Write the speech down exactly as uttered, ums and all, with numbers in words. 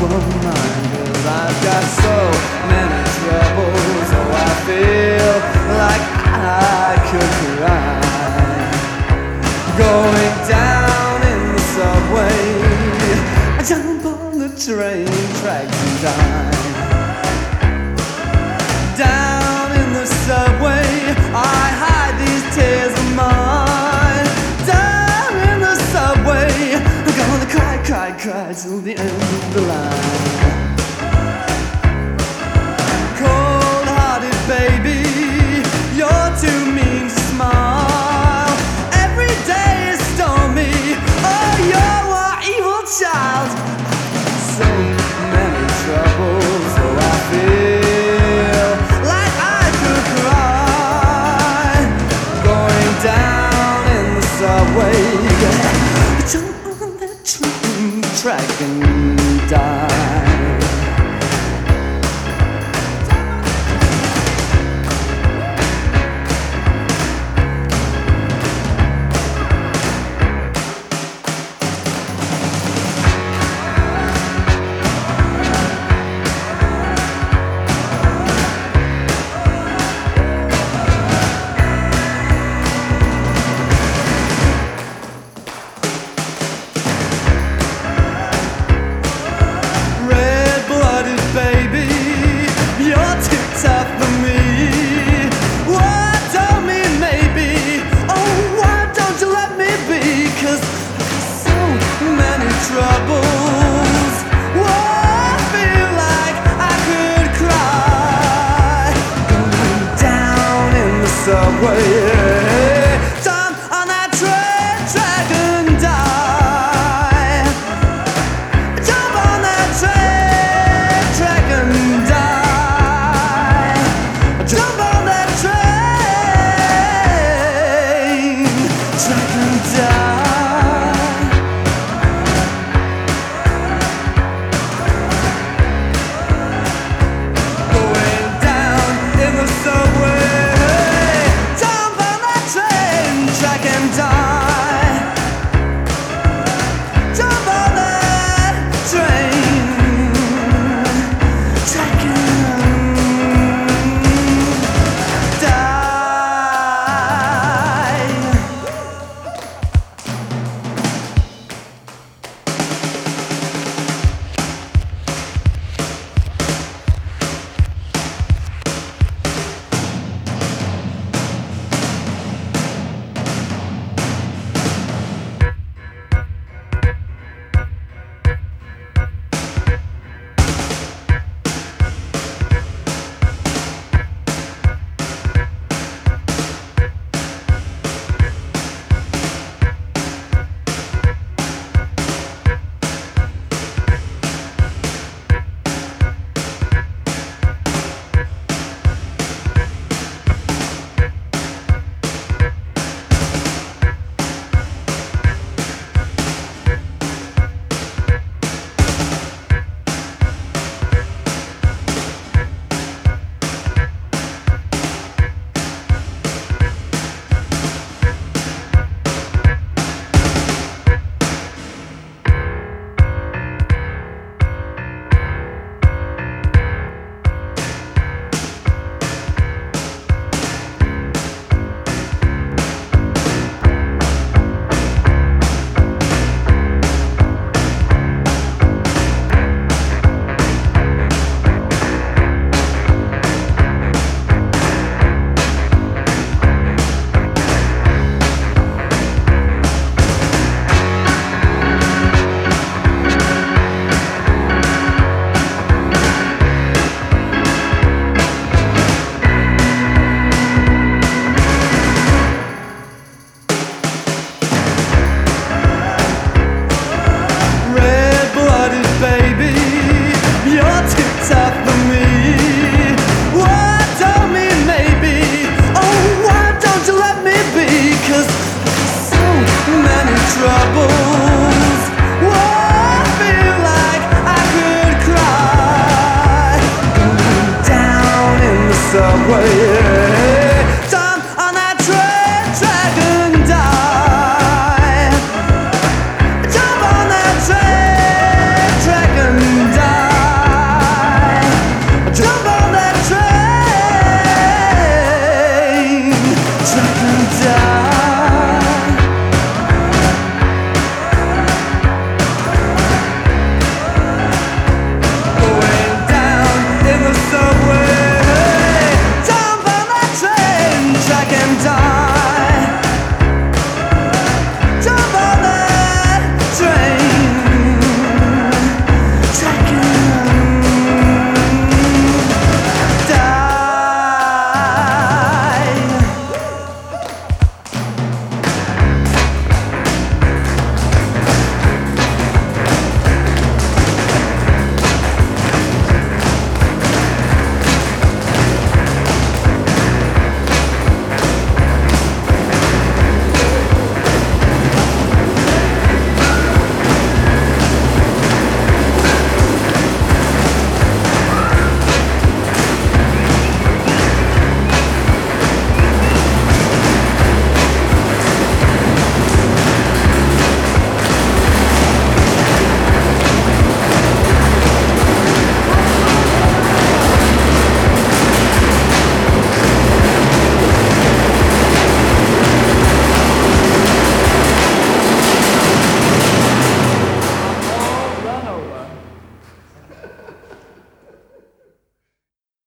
for mine, 'cause I've got so many troubles. Oh, I feel like I could cry. Going down in the subway, I jump on the train tracks and die. Down in the subway, I hide these tears of mine. Down in the subway, I'm gonna cry, cry, cry till the end of the line. Cold-hearted baby, you're too mean to smile. Every day is stormy, oh, you're an evil child. So many troubles, oh, I feel like I could cry. Going down in the subway, jump on that train track and die.